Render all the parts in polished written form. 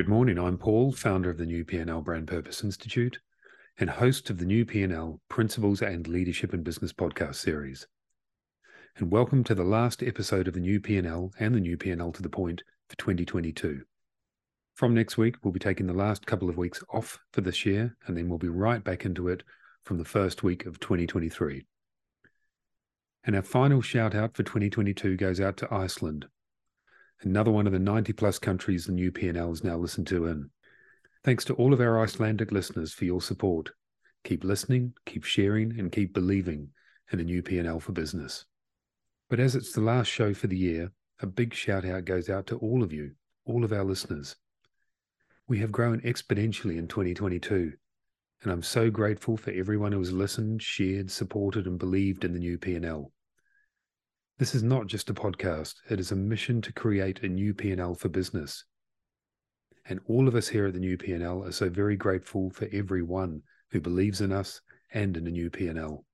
Good morning, I'm Paul, founder of the New P&L Brand Purpose Institute and host of the New P&L Principles and Leadership in Business podcast series. And welcome to the last episode of the New P&L and the New P&L to the Point for 2022. From next week, we'll be taking the last couple of weeks off for this year, and then we'll be right back into it from the first week of 2023. And our final shout out for 2022 goes out to Iceland, another one of the 90 plus countries the New P&L is now listened to in. Thanks to all of our Icelandic listeners for your support. Keep listening, keep sharing, and keep believing in the New P&L for business. But as it's the last show for the year, a big shout out goes out to all of you, all of our listeners. We have grown exponentially in 2022, and I'm so grateful for everyone who has listened, shared, supported, and believed in the New P&L. This is not just a podcast, it is a mission to create a new P&L for business. And all of us here at the New P&L are so very grateful for everyone who believes in us and in the New P&L.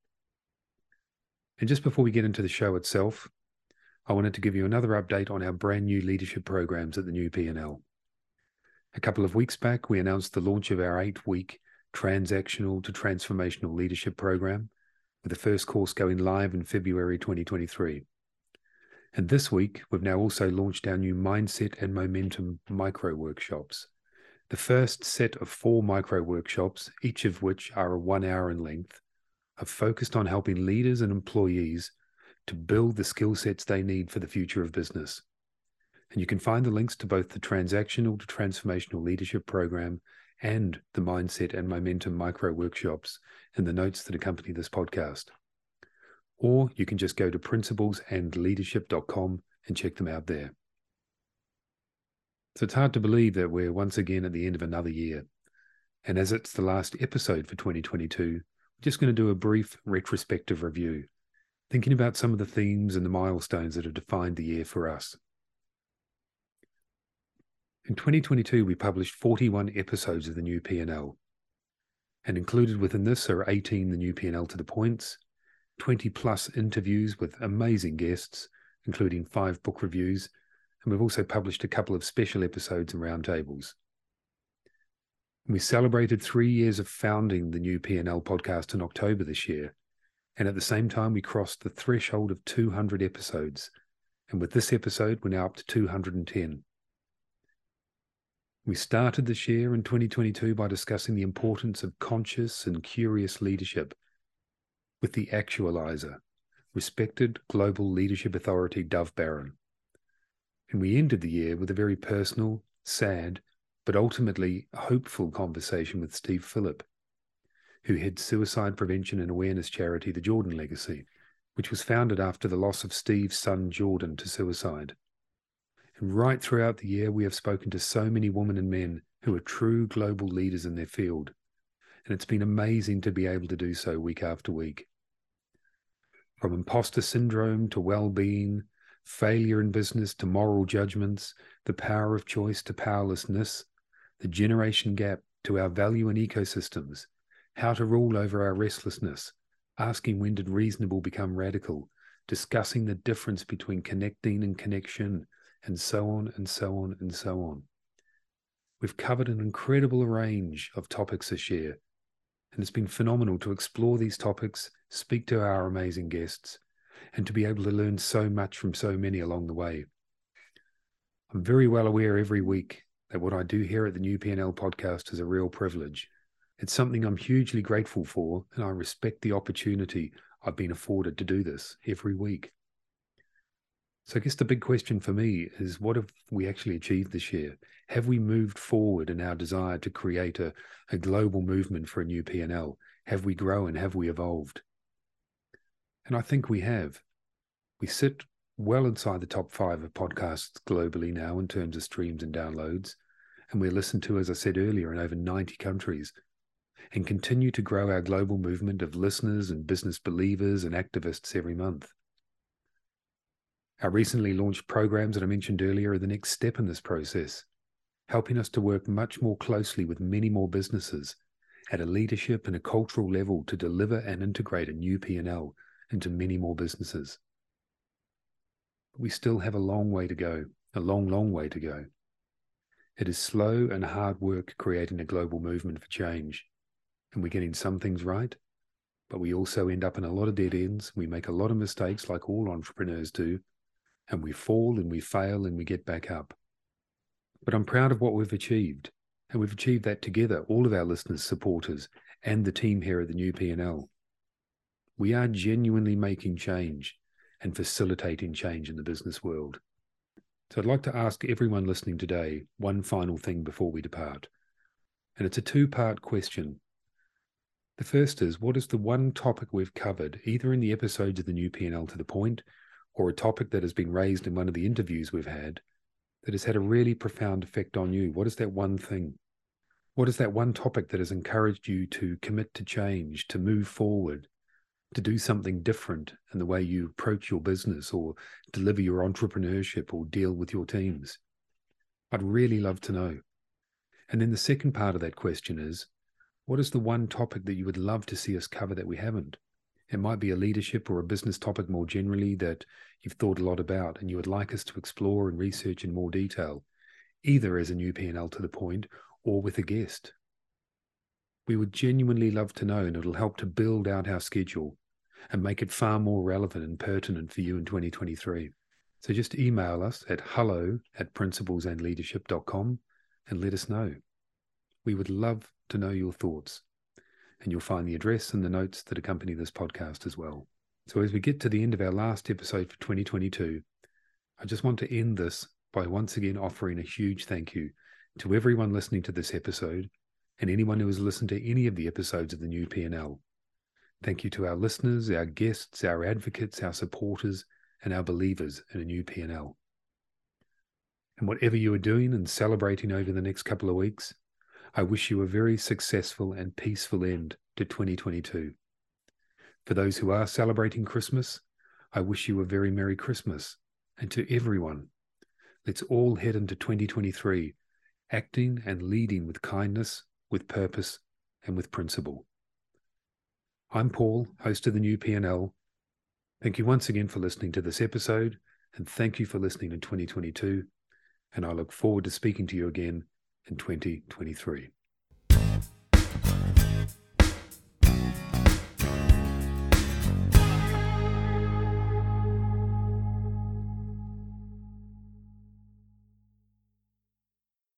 And just before we get into the show itself, I wanted to give you another update on our brand new leadership programs at the New P&L. A couple of weeks back, we announced the launch of our 8-week transactional to transformational leadership program, with the first course going live in February 2023. And this week, we've now also launched our new Mindset and Momentum micro workshops. The first set of 4 micro workshops, each of which are 1 hour in length, are focused on helping leaders and employees to build the skill sets they need for the future of business. And you can find the links to both the Transactional to Transformational Leadership Program and the Mindset and Momentum micro workshops in the notes that accompany this podcast. Or you can just go to principlesandleadership.com and check them out there. So it's hard to believe that we're once again at the end of another year. And as it's the last episode for 2022, we're just going to do a brief retrospective review, thinking about some of the themes and the milestones that have defined the year for us. In 2022, we published 41 episodes of the New P&L, and included within this are 18 the New P&L to the Points, 20 plus interviews with amazing guests, including 5 book reviews, and we've also published a couple of special episodes and roundtables. We celebrated 3 years of founding the New P&L podcast in October this year, and at the same time we crossed the threshold of 200 episodes, and with this episode we're now up to 210. We started this year in 2022 by discussing the importance of conscious and curious leadership with the Actualizer, respected global leadership authority Dov Baron. And we ended the year with a very personal, sad, but ultimately hopeful conversation with Steve Phillip, who heads suicide prevention and awareness charity The Jordan Legacy, which was founded after the loss of Steve's son Jordan to suicide. And right throughout the year, we have spoken to so many women and men who are true global leaders in their field. And it's been amazing to be able to do so week after week. From imposter syndrome to well-being, failure in business to moral judgments, the power of choice to powerlessness, the generation gap to our value and ecosystems, how to rule over our restlessness, asking when did reasonable become radical, discussing the difference between connecting and connection, and so on and so on and so on. We've covered an incredible range of topics this year, and it's been phenomenal to explore these topics, speak to our amazing guests, and to be able to learn so much from so many along the way. I'm very well aware every week that what I do here at the New P&L podcast is a real privilege. It's something I'm hugely grateful for, and I respect the opportunity I've been afforded to do this every week. So I guess the big question for me is, what have we actually achieved this year? Have we moved forward in our desire to create a global movement for a new P&L? Have we grown? Have we evolved? And I think we have. We sit well inside the top 5 of podcasts globally now in terms of streams and downloads. And we're listened to, as I said earlier, in over 90 countries, and continue to grow our global movement of listeners and business believers and activists every month. Our recently launched programs that I mentioned earlier are the next step in this process, helping us to work much more closely with many more businesses at a leadership and a cultural level to deliver and integrate a new P&L into many more businesses. But we still have a long way to go, a long, long way to go. It is slow and hard work creating a global movement for change. And we're getting some things right, but we also end up in a lot of dead ends. We make a lot of mistakes like all entrepreneurs do, and we fall and we fail and we get back up. But I'm proud of what we've achieved, and we've achieved that together, all of our listeners, supporters, and the team here at the New P&L. We are genuinely making change and facilitating change in the business world. So I'd like to ask everyone listening today one final thing before we depart. And it's a two-part question. The first is, what is the one topic we've covered, either in the episodes of the New P&L to the Point, or a topic that has been raised in one of the interviews we've had, that has had a really profound effect on you? What is that one thing? What is that one topic that has encouraged you to commit to change, to move forward, to do something different in the way you approach your business or deliver your entrepreneurship or deal with your teams? I'd really love to know. And then the second part of that question is, what is the one topic that you would love to see us cover that we haven't? It might be a leadership or a business topic more generally that you've thought a lot about and you would like us to explore and research in more detail, either as a New P&L to the Point or with a guest. We would genuinely love to know, and it'll help to build out our schedule and make it far more relevant and pertinent for you in 2023. So just email us at hello@principlesandleadership.com and let us know. We would love to know your thoughts, and you'll find the address and the notes that accompany this podcast as well. So as we get to the end of our last episode for 2022, I just want to end this by once again offering a huge thank you to everyone listening to this episode and anyone who has listened to any of the episodes of the New P&L. Thank you to our listeners, our guests, our advocates, our supporters, and our believers in a New P&L. And whatever you are doing and celebrating over the next couple of weeks, I wish you a very successful and peaceful end to 2022. For those who are celebrating Christmas, I wish you a very Merry Christmas. And to everyone, let's all head into 2023 acting and leading with kindness, with purpose, and with principle. I'm Paul, host of the New P&L. Thank you once again for listening to this episode, and thank you for listening in 2022. And I look forward to speaking to you again in 2023.